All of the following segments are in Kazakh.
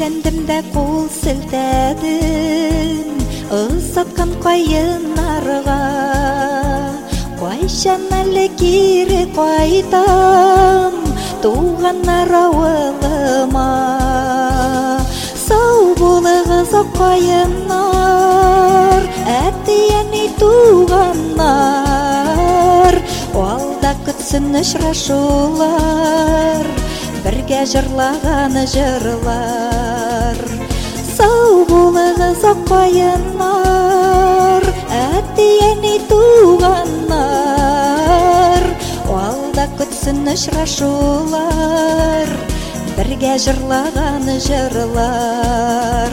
Үйлендім де қол сілтәдім, ұзатқан қайын арға. Қайшан әлі кері қайтам, туған арауылыма. Сау болығыз қайынар, әттияны туғанар. Алда күтсін ұшырашулар, бірге жырлағаны жырлар. Сау болығыз қайынар, әттияны туғанар. Алда күтсін ұшырашулар, бірге жырлағаны жырлар.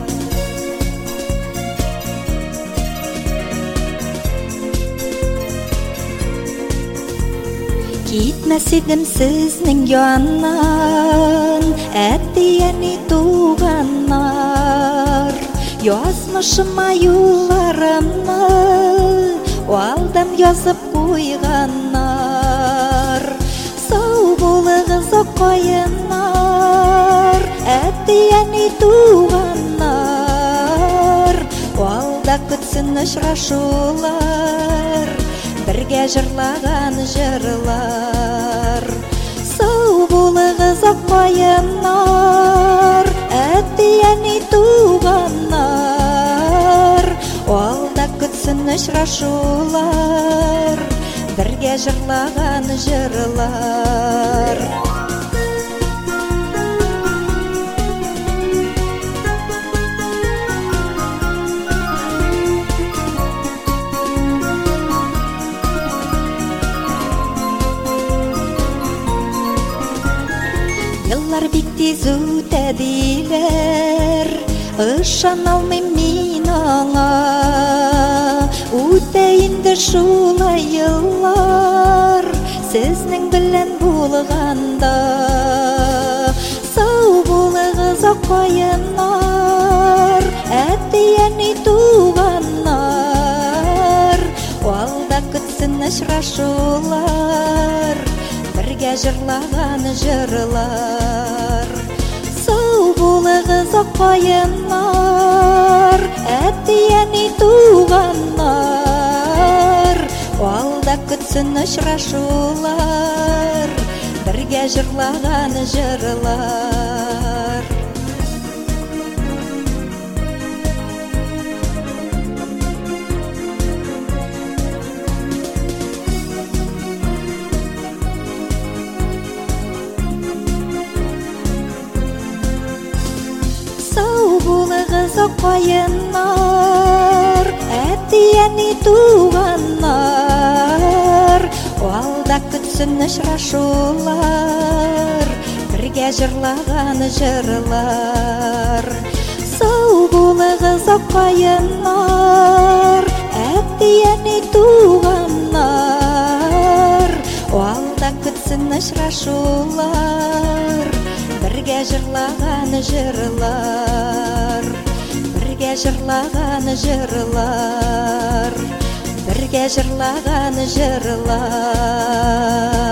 Кетмәседім сізнің яннан, әттияны туғанар. Язмышыма юларымны, алдам язып қойғанар. Сау болығыз қайынар, әттияны туғанар. Алда күтсін ұшырашулар, бірге жырлаған жырлар. Сау болығыз қайынар, әттияны туғанар. Алда күтсін ұшырашулар, бірге жырлаған жырлар. Yıllar bitti zütediler, ışan almayım min ana. Үтейінді шулай yıllar, сізнің білін болғанда. Сау болығыз қайынар, әттияны туғанар. Алда күтсін ұшырашулар, бірге жырлаған жырлар. Сау болығыз қайынар, әттияны туғанар. Алда күтсін ұшырашулар, бірге жырлаған жырлар. Сау болығыз қайынар, әттияны туғанар. Алда күтсін ұшырашулар, бірге жырлаған жырлар. Сау болығыз қайынар, әттияны туғанар. Алда күтсін ұшырашулар, бірге жырлаған жырлар. Бірге жырлаған жырлар, бірге жырлаған жырлар.